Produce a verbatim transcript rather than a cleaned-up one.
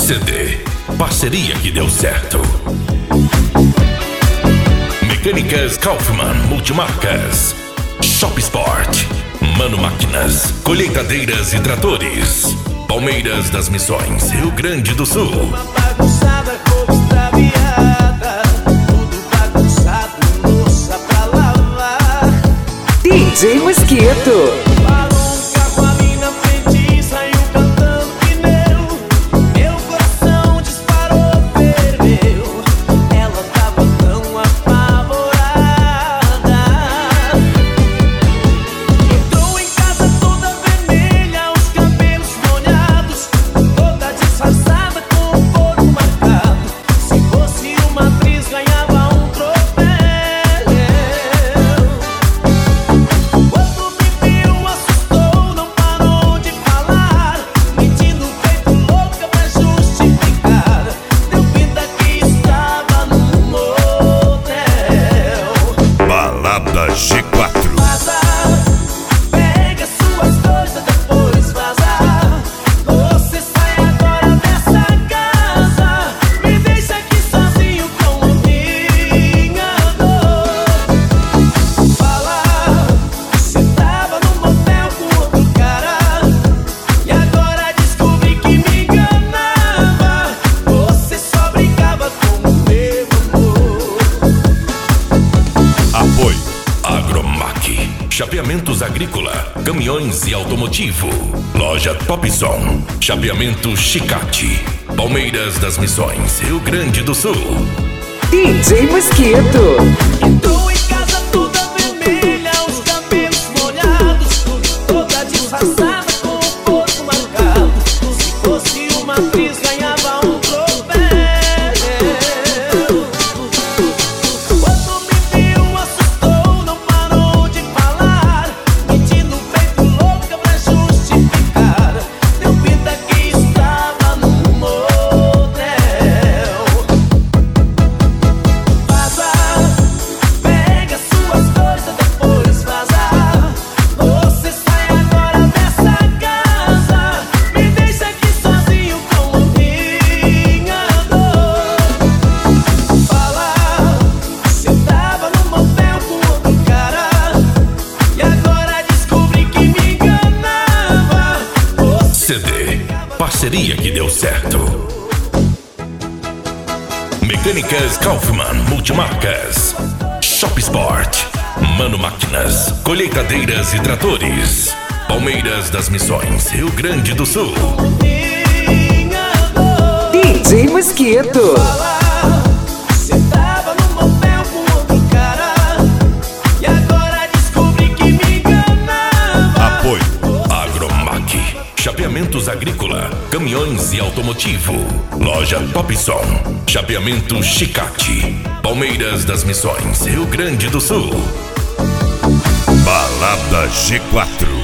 C D, parceria que deu certo. Mecânicas Kaufmann Multimarcas, Shop Sport, Mano Máquinas, colheitadeiras e tratores, Palmeiras das Missões, Rio Grande do Sul. Uma bagunçada, cor extraviada, tudo bagunçado, louça pra lavar. D J Mosquito. Parou um carro ali na frente e saiu cantando pneu. Meu coração disparou, ferveu. Ela tava tão apavorada. Entrou em casa toda vermelha, os cabelos molhados, toda disfarçada com o corpo marcado. Se fosse uma atriz, ganhava um troféu. Quando me viu, assustou, não parou de falar, mentindo feito louca pra justificar. Deu pinta que estava num motel. Balada G quatro. Vaza, pega suas coisas, depois vaza. Você sai agora dessa casa, me deixa aqui sozinho com a minha dor. Fala, você tava no motel com outro cara e agora descobri que me enganava. Você só brincava com o meu amor. Apoio Agromac, chapeamentos agrícola, caminhões e automotivo. Loja Topson, chapeamento Chicate, Palmeiras das Missões, Rio Grande do Sul. D J Mosquito. Entrou em casa toda vermelha, os cabelos molhados, toda disfarçada com o corpo marcado. Se fosse uma atriz, ganhava um troféu. Quando me viu, assustou, não parou de falar, mentindo feito louca pra justificar. Deu pinta que estava num motel. Vaza, pega suas coisas, depois vaza. Você sai agora dessa casa, me deixa aqui sozinho com a minha dor. Fala, você tava no motel com outro cara e agora descobri que me enganava. Você C D, parceria que deu certo. Mecânicas Kaufmann Multimarcas, Shop Sport, Mano Máquinas, colheitadeiras e tratores, Palmeiras das Missões, Rio Grande do Sul. minha dor. D J Mosquito. Fala, você tava no motel com outro cara e agora descobri que me enganava. Apoio Agromac, chapeamentos agrícola, caminhões e automotivo. Loja Topson, chapeamento Chicate, Palmeiras das Missões, Rio Grande do Sul. Balada G quatro.